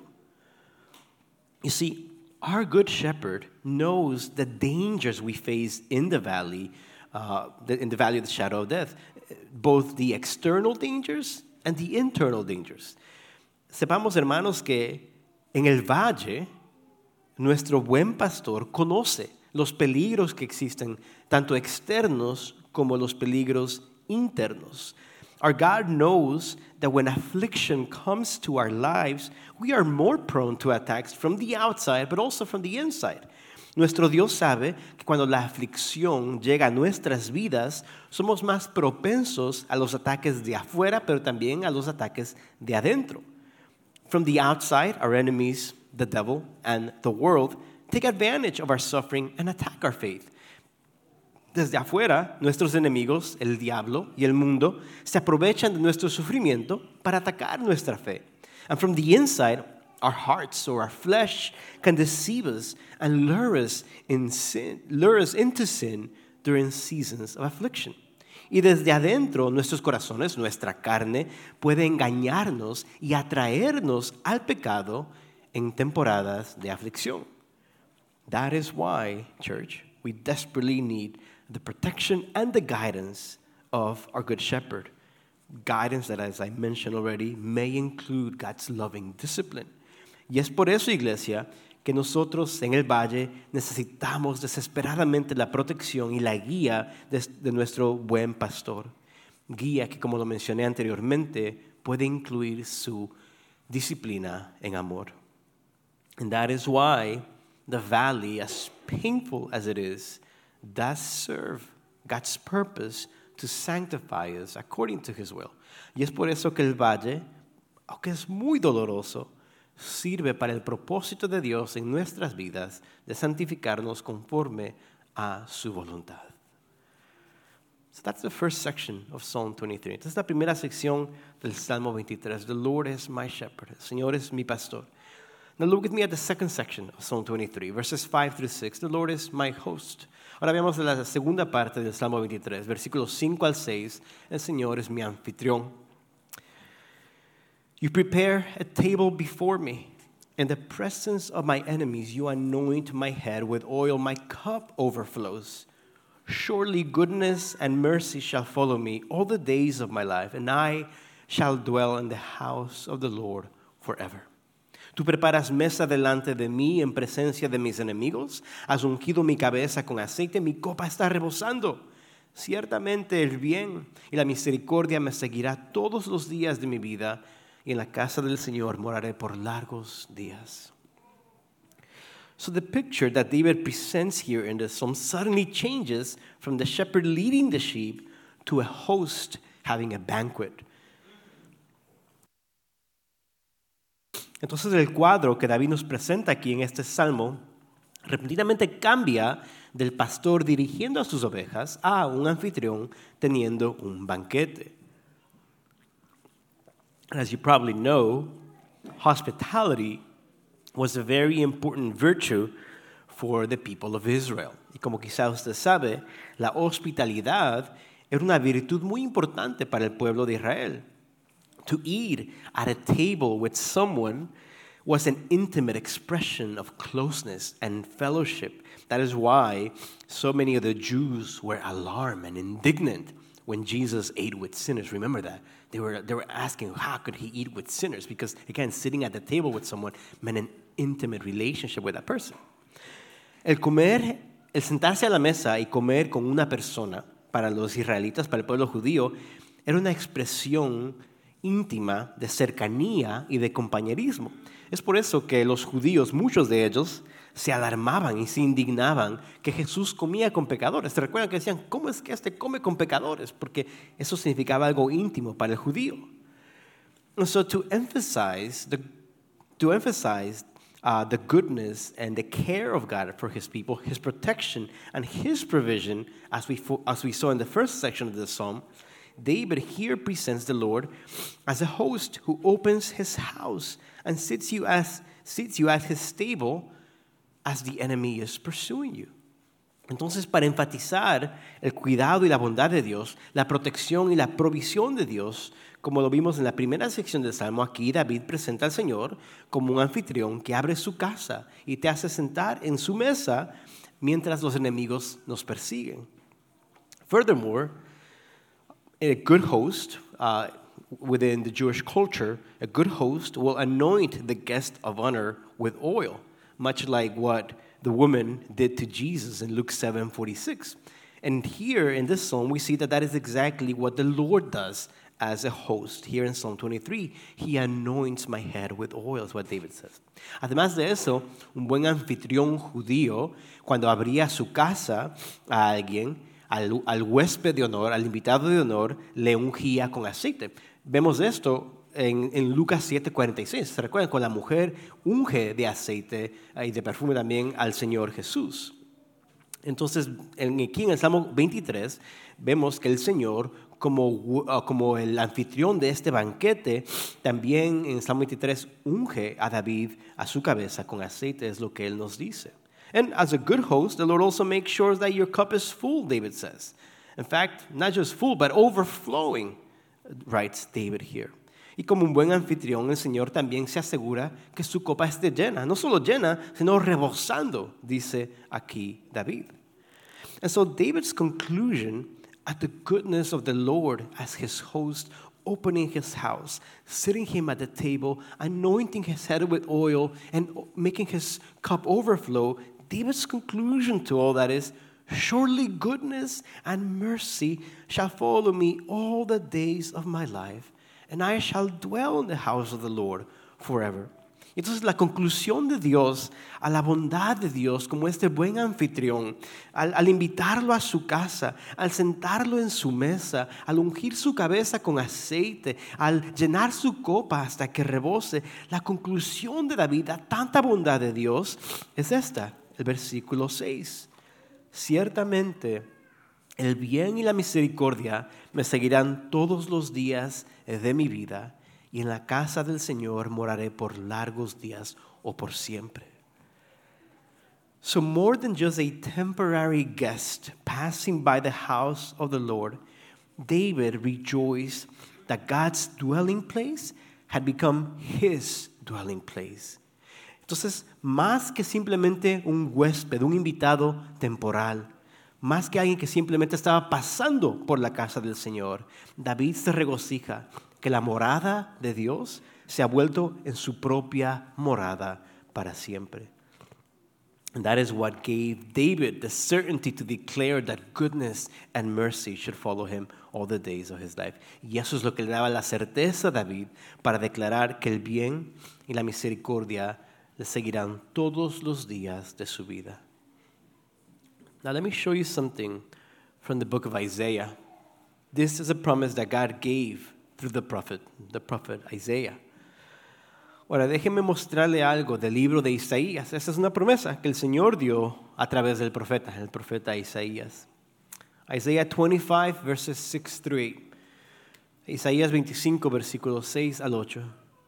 You see, our good shepherd knows the dangers we face in the valley of the shadow of death, both the external dangers and the internal dangers. Sepamos, hermanos, que en el valle, nuestro buen pastor conoce los peligros que existen, tanto externos como los peligros internos. Our God knows that when affliction comes to our lives, we are more prone to attacks from the outside, but also from the inside. Nuestro Dios sabe que cuando la aflicción llega a nuestras vidas, somos más propensos a los ataques de afuera, pero también a los ataques de adentro. From the outside, our enemies, the devil and the world, take advantage of our suffering and attack our faith. Desde afuera, nuestros enemigos, el diablo y el mundo, se aprovechan de nuestro sufrimiento para atacar nuestra fe. And from the inside, our hearts or our flesh can deceive us and lure us into sin during seasons of affliction. Y desde adentro, nuestros corazones, nuestra carne, puede engañarnos y atraernos al pecado en temporadas de aflicción. That is why, church, we desperately need the protection and the guidance of our good shepherd. Guidance that, as I mentioned already, may include God's loving discipline. Y es por eso, iglesia, que nosotros en el valle necesitamos desesperadamente la protección y la guía de nuestro buen pastor. Guía que, como lo mencioné anteriormente, puede incluir su disciplina en amor. And that is why the valley, as painful as it is, does serve God's purpose to sanctify us according to His will. Y es por eso que el valle, aunque es muy doloroso, sirve para el propósito de Dios en nuestras vidas de santificarnos conforme a su voluntad. So that's the first section of Psalm 23. Esta es la primera sección del Salmo 23. The Lord is my shepherd. El Señor es mi pastor. Now look with me at the second section of Psalm 23, verses 5 through 6. The Lord is my host. Ahora veamos la segunda parte del Salmo 23, versículos 5 al 6. El Señor es mi anfitrión. You prepare a table before me. In the presence of my enemies, you anoint my head with oil. My cup overflows. Surely goodness and mercy shall follow me all the days of my life, and I shall dwell in the house of the Lord forever. Tú preparas mesa delante de mí en presencia de mis enemigos. Has ungido mi cabeza con aceite, mi copa está rebosando. Ciertamente el bien y la misericordia me seguirá todos los días de mi vida, y en la casa del Señor moraré por largos días. So the picture that David presents here in the psalm suddenly changes from the shepherd leading the sheep to a host having a banquet. Entonces el cuadro que David nos presenta aquí en este salmo repentinamente cambia del pastor dirigiendo a sus ovejas a un anfitrión teniendo un banquete. As you probably know, hospitality was a very important virtue for the people of Israel. Y como quizá usted sabe, la hospitalidad era una virtud muy importante para el pueblo de Israel. To eat at a table with someone was an intimate expression of closeness and fellowship. That is why so many of the Jews were alarmed and indignant when Jesus ate with sinners. Remember that. They were asking, how could he eat with sinners? Because, again, sitting at the table with someone meant an intimate relationship with that person. El sentarse a la mesa y comer con una persona, para los israelitas, para el pueblo judío, era una expresión íntima de cercanía y de compañerismo. Es por eso que los judíos, muchos de ellos, se alarmaban y se indignaban que Jesús comía con pecadores. ¿Se recuerdan que decían, cómo es que este come con pecadores? Porque eso significaba algo íntimo para el judío. And so to emphasize the goodness and the care of God for his people, his protection and his provision, as we saw in the first section of the psalm, David here presents the Lord as a host who opens his house and sits you at his table as the enemy is pursuing you. Entonces, para enfatizar el cuidado y la bondad de Dios, la protección y la provisión de Dios, como lo vimos en la primera sección del Salmo, aquí David presenta al Señor como un anfitrión que abre su casa y te hace sentar en su mesa mientras los enemigos nos persiguen. Furthermore, a good host, within the Jewish culture, a good host will anoint the guest of honor with oil, much like what the woman did to Jesus in Luke 7:46. And here in this psalm, we see that is exactly what the Lord does as a host. Here in Psalm 23, he anoints my head with oil, is what David says. Además de eso, un buen anfitrión judío, cuando abría su casa a alguien, al huésped de honor, al invitado de honor, le ungía con aceite. Vemos esto en Lucas 7:46. ¿Se recuerdan? Con la mujer unge de aceite y de perfume también al Señor Jesús. Entonces, aquí en el Salmo 23, vemos que el Señor, como el anfitrión de este banquete, también en el Salmo 23 unge a David a su cabeza con aceite, es lo que él nos dice. And as a good host, the Lord also makes sure that your cup is full, David says. In fact, not just full, but overflowing, writes David here. Y como un buen anfitrión, el Señor también se asegura que su copa esté llena. No solo llena, sino rebosando, dice aquí David. And so David's conclusion at the goodness of the Lord as his host, opening his house, sitting him at the table, anointing his head with oil, and making his cup overflow, David's conclusion to all that is, surely goodness and mercy shall follow me all the days of my life, and I shall dwell in the house of the Lord forever. Entonces la conclusión de Dios a la bondad de Dios como este buen anfitrión, al invitarlo a su casa, al sentarlo en su mesa, al ungir su cabeza con aceite, al llenar su copa hasta que rebose, la conclusión de David a tanta bondad de Dios es esta, el versículo 6. Ciertamente el bien y la misericordia me seguirán todos los días de mi vida, y en la casa del Señor moraré por largos días o por siempre. So more than just a temporary guest passing by the house of the Lord, David rejoiced that God's dwelling place had become his dwelling place. Entonces, más que simplemente un huésped, un invitado temporal, más que alguien que simplemente estaba pasando por la casa del Señor, David se regocija que la morada de Dios se ha vuelto en su propia morada para siempre. And that is what gave David the certainty to declare that goodness and mercy should follow him all the days of his life. Y eso es lo que le daba la certeza a David para declarar que el bien y la misericordia le seguirán todos los días de su vida. Now let me show you something from the book of Isaiah. This is a promise that God gave through the prophet Isaiah. Ahora, déjenme mostrarle algo del libro de Isaías. Esa es una promesa que el Señor dio a través del profeta, el profeta Isaías. Isaiah 25, verses 6 through 8. Isaías 25, versículos 6 al 8.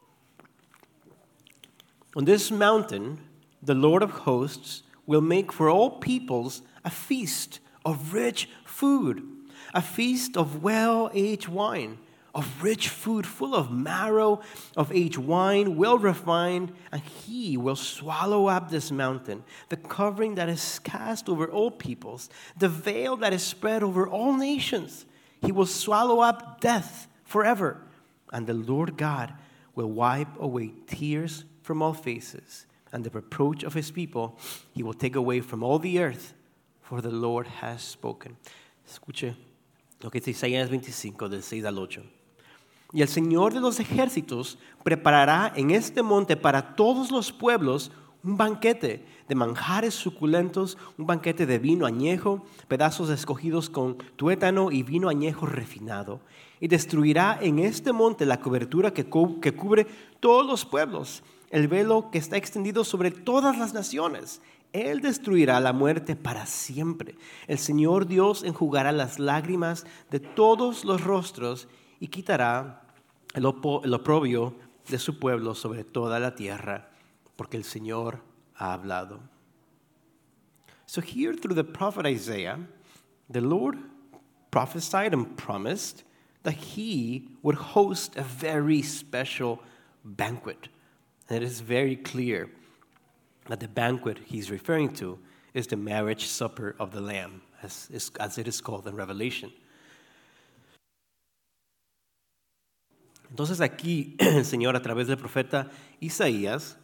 On this mountain, the Lord of hosts will make for all peoples a feast of rich food, a feast of well-aged wine, of rich food full of marrow, of aged wine, well refined, and he will swallow up this mountain, the covering that is cast over all peoples, the veil that is spread over all nations. He will swallow up death forever, and the Lord God will wipe away tears from all faces, and the reproach of his people he will take away from all the earth, for the Lord has spoken. Escuche lo que dice Isaías 25, del 6 al 8. Y el Señor de los ejércitos preparará en este monte para todos los pueblos un banquete de manjares suculentos, un banquete de vino añejo, pedazos escogidos con tuétano y vino añejo refinado. Y destruirá en este monte la cobertura que cubre todos los pueblos, el velo que está extendido sobre todas las naciones. Él destruirá la muerte para siempre. El Señor Dios enjugará las lágrimas de todos los rostros y quitará el oprobio de su pueblo sobre toda la tierra, porque el Señor ha hablado. So here through the prophet Isaiah, the Lord prophesied and promised that he would host a very special banquet. And it is very clear that the banquet he's referring to is the marriage supper of the Lamb, as it is called in Revelation. Entonces aquí el Señor a través del profeta Isaías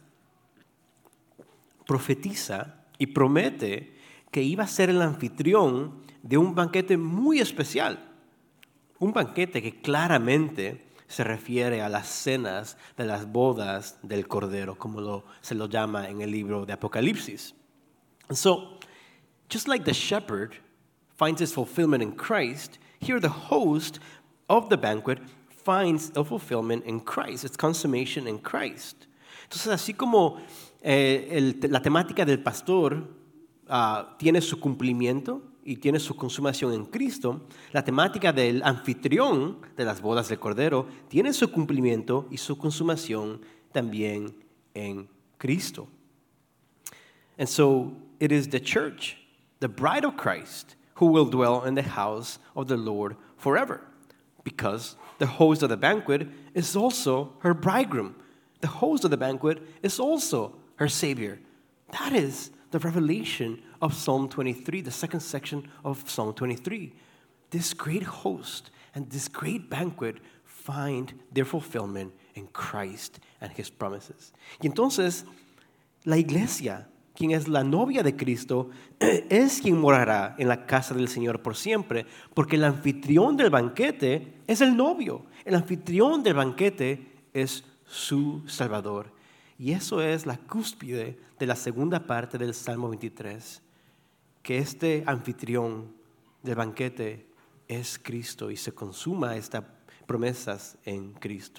profetiza y promete que iba a ser el anfitrión de un banquete muy especial. Un banquete que claramente se refiere a las cenas de las bodas del Cordero, como se lo llama en el libro de Apocalipsis. And so, just like the shepherd finds his fulfillment in Christ, here the host of the banquet finds a fulfillment in Christ, its consummation in Christ. Entonces, así como la temática del pastor tiene su cumplimiento y tiene su consumación en Cristo, la temática del anfitrión de las bodas del Cordero tiene su cumplimiento y su consumación también en Cristo. And so, it is the church, the bride of Christ, who will dwell in the house of the Lord forever, because the host of the banquet is also her bridegroom. The host of the banquet is also her Savior. That is the revelation of Psalm 23, the second section of Psalm 23. This great host and this great banquet find their fulfillment in Christ and his promises. Y entonces, la iglesia, quien es la novia de Cristo, es quien morará en la casa del Señor por siempre, porque el anfitrión del banquete es el novio. El anfitrión del banquete es su Salvador. Y eso es la cúspide de la segunda parte del Salmo 23, que este anfitrión del banquete es Cristo y se consuma estas promesas en Cristo.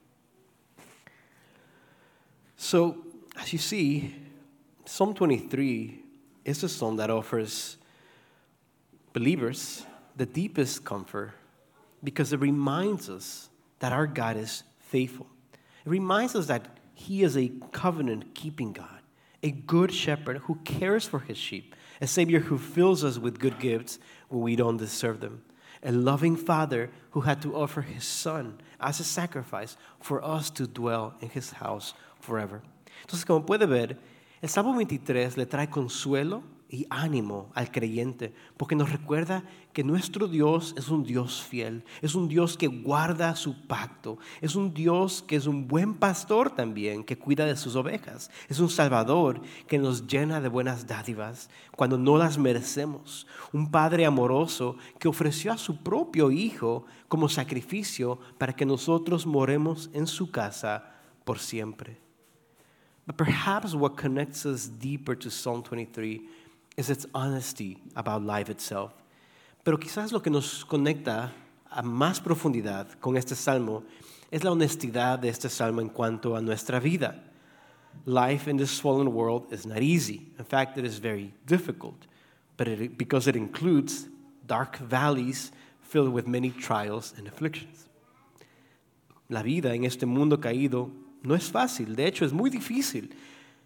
So, as you see, Psalm 23 is a psalm that offers believers the deepest comfort because it reminds us that our God is faithful. It reminds us that He is a covenant-keeping God, a good shepherd who cares for His sheep, a Savior who fills us with good gifts when we don't deserve them, a loving Father who had to offer His Son as a sacrifice for us to dwell in His house forever. Entonces, como puede ver, el Salmo 23 le trae consuelo y ánimo al creyente, porque nos recuerda que nuestro Dios es un Dios fiel, es un Dios que guarda su pacto, es un Dios que es un buen pastor también, que cuida de sus ovejas, es un Salvador que nos llena de buenas dádivas cuando no las merecemos, un Padre amoroso que ofreció a su propio Hijo como sacrificio para que nosotros moremos en su casa por siempre. But perhaps what connects us deeper to Psalm 23 is its honesty about life itself. Pero quizás lo que nos conecta a más profundidad con este salmo es la honestidad de este salmo en cuanto a nuestra vida. Life in this fallen world is not easy. In fact, it is very difficult, because it includes dark valleys filled with many trials and afflictions. La vida en este mundo caído no es fácil, de hecho es muy difícil.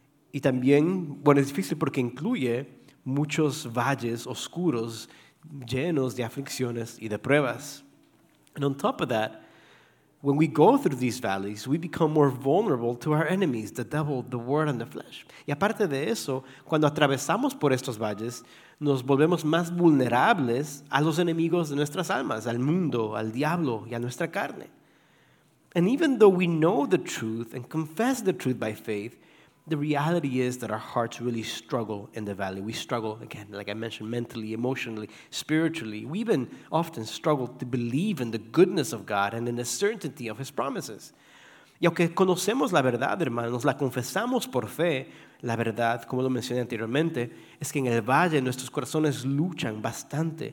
Y también, es difícil porque incluye muchos valles oscuros llenos de aflicciones y de pruebas. And on top of that, when we go through these valleys, we become more vulnerable to our enemies, the devil, the world, and the flesh. Y aparte de eso, cuando atravesamos por estos valles, nos volvemos más vulnerables a los enemigos de nuestras almas, al mundo, al diablo y a nuestra carne. And even though we know the truth and confess the truth by faith, the reality is that our hearts really struggle in the valley. We struggle, again, like I mentioned, mentally, emotionally, spiritually. We even often struggle to believe in the goodness of God and in the certainty of His promises. Y aunque conocemos la verdad, hermanos, la confesamos por fe, la verdad, como lo mencioné anteriormente, es que en el valle nuestros corazones luchan bastante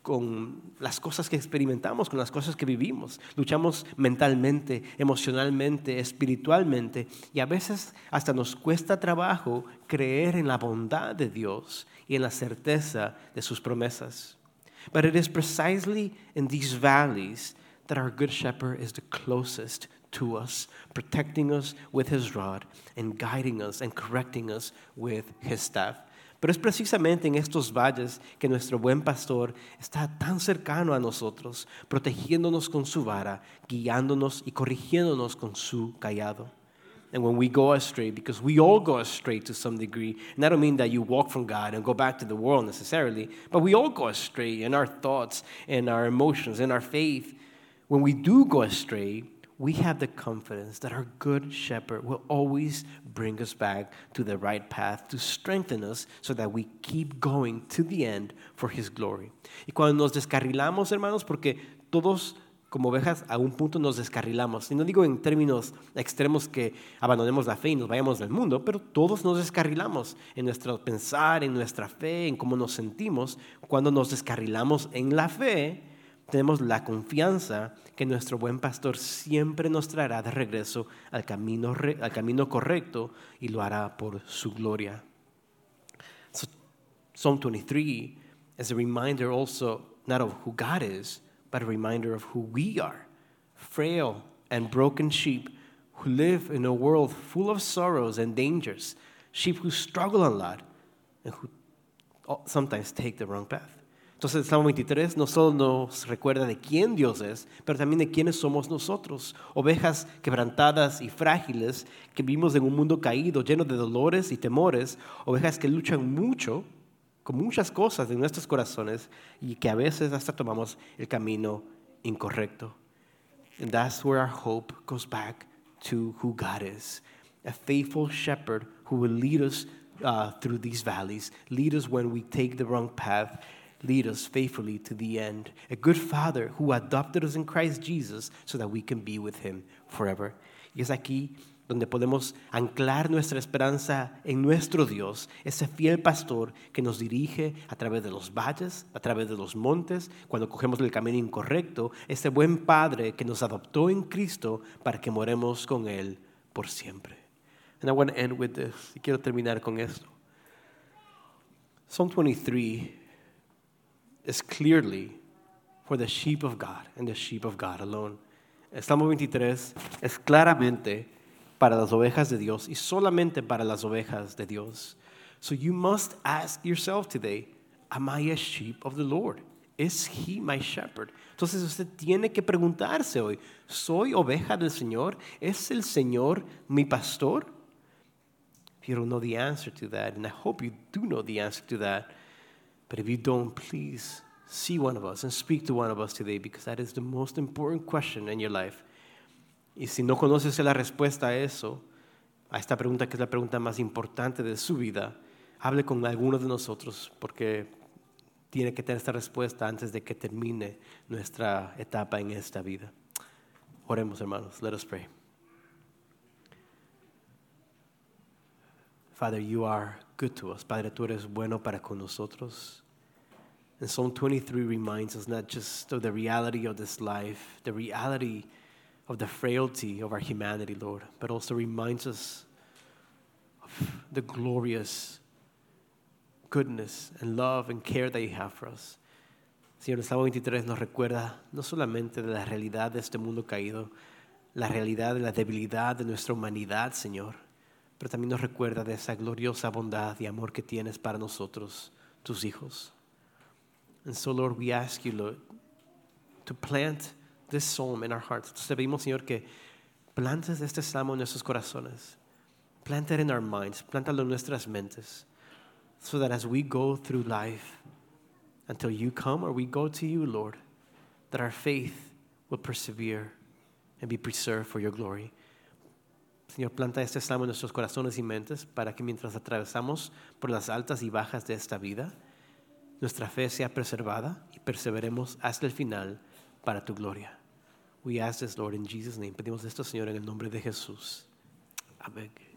con las cosas que experimentamos, con las cosas que vivimos. Luchamos mentalmente, emocionalmente, espiritualmente, y a veces hasta nos cuesta trabajo creer en la bondad de Dios y en la certeza de sus promesas. But it is precisely in these valleys that our good shepherd is the closest to us, protecting us with His rod and guiding us and correcting us with His staff. Pero es precisamente en estos valles que nuestro buen pastor está tan cercano a nosotros, protegiéndonos con su vara, guiándonos y corrigiéndonos con su cayado. And when we go astray, because we all go astray to some degree, and I don't mean that you walk from God and go back to the world necessarily, but we all go astray in our thoughts, in our emotions, in our faith. When we do go astray, we have the confidence that our good shepherd will always bring us back to the right path to strengthen us so that we keep going to the end for His glory. Y cuando nos descarrilamos, hermanos, porque todos como ovejas a un punto nos descarrilamos. Y no digo en términos extremos que abandonemos la fe y nos vayamos del mundo, pero todos nos descarrilamos en nuestro pensar, en nuestra fe, en cómo nos sentimos. Cuando nos descarrilamos en la fe, tenemos la confianza que nuestro buen pastor siempre nos traerá de regreso al camino correcto y lo hará por su gloria. So, Psalm 23 is a reminder also not of who God is, but a reminder of who we are, frail and broken sheep who live in a world full of sorrows and dangers, sheep who struggle a lot and who sometimes take the wrong path. Entonces el Salmo 23 no solo nos recuerda de quién Dios es, pero también de quiénes somos nosotros, ovejas quebrantadas y frágiles que vivimos en un mundo caído, lleno de dolores y temores, ovejas que luchan mucho con muchas cosas en nuestros corazones y que a veces hasta tomamos el camino incorrecto. And that's where our hope goes back to who God is, a faithful shepherd who will lead us through these valleys, lead us when we take the wrong path, lead us faithfully to the end. A good Father who adopted us in Christ Jesus so that we can be with Him forever. Y es aquí donde podemos anclar nuestra esperanza en nuestro Dios, ese fiel pastor que nos dirige a través de los valles, a través de los montes, cuando cogemos el camino incorrecto, ese buen Padre que nos adoptó en Cristo para que moremos con Él por siempre. And I want to end with this. Y quiero terminar con esto. Psalm 23 is clearly for the sheep of God and the sheep of God alone. El Salmo 23 es claramente para las ovejas de Dios y solamente para las ovejas de Dios. So you must ask yourself today, am I a sheep of the Lord? Is he my shepherd? Entonces usted tiene que preguntarse hoy, ¿soy oveja del Señor? ¿Es el Señor mi pastor? If you don't know the answer to that, and I hope you do know the answer to that, but if you don't, please see one of us and speak to one of us today, because that is the most important question in your life. Y si no conoces la respuesta a eso, a esta pregunta que es la pregunta más importante de su vida, hable con alguno de nosotros, porque tiene que tener esta respuesta antes de que termine nuestra etapa en esta vida. Oremos, hermanos. Let us pray. Father, you are good to us. Padre, tú eres bueno para con nosotros. And Psalm 23 reminds us not just of the reality of this life, the reality of the frailty of our humanity, Lord, but also reminds us of the glorious goodness and love and care that you have for us. Señor, el Salmo 23 nos recuerda no solamente de la realidad de este mundo caído, la realidad de la debilidad de nuestra humanidad, Señor, pero también nos recuerda de esa gloriosa bondad y amor que tienes para nosotros, tus hijos. And so, Lord, we ask you, Lord, to plant this psalm in our hearts. Entonces te pedimos, Señor, que plantes este salmo en nuestros corazones. Plant it in our minds. Plántalo en nuestras mentes. So that as we go through life, until you come or we go to you, Lord, that our faith will persevere and be preserved for your glory. Señor, planta este salmo en nuestros corazones y mentes para que mientras atravesamos por las altas y bajas de esta vida, nuestra fe sea preservada y perseveremos hasta el final para tu gloria. We ask this, Lord, in Jesus' name. Pedimos esto, Señor, en el nombre de Jesús. Amén.